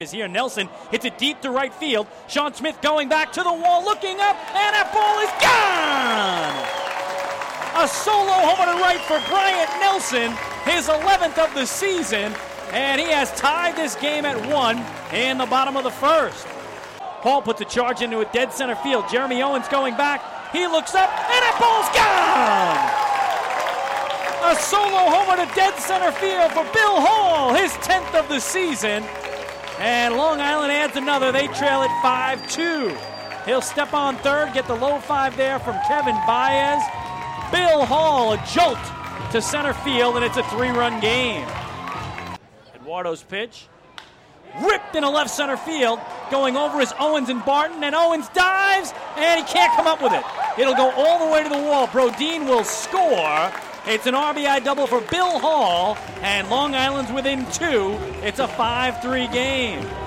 is here. Nelson hits it deep to right field. Sean Smith going back to the wall, looking up, and that ball is gone! A solo homer to right for Bryant Nelson, his 11th of the season, and he has tied this game at 1 in the bottom of the first. Paul puts a charge into a dead center field. Jeremy Owens going back. He looks up, and that ball's gone! A solo homer to dead center field for Bill Hall, his 10th of the season. And Long Island adds another. They trail it 5-2. He'll step on third, get the low five there from Kevin Baez. Bill Hall, a jolt to center field, and it's a 3-run game. Eduardo's pitch. Ripped into left center field. Going over is Owens and Barton, and Owens dives, and he can't come up with it. It'll go all the way to the wall. Brodin will score. It's an RBI double for Bill Hall, and Long Island's within 2. It's a 5-3 game.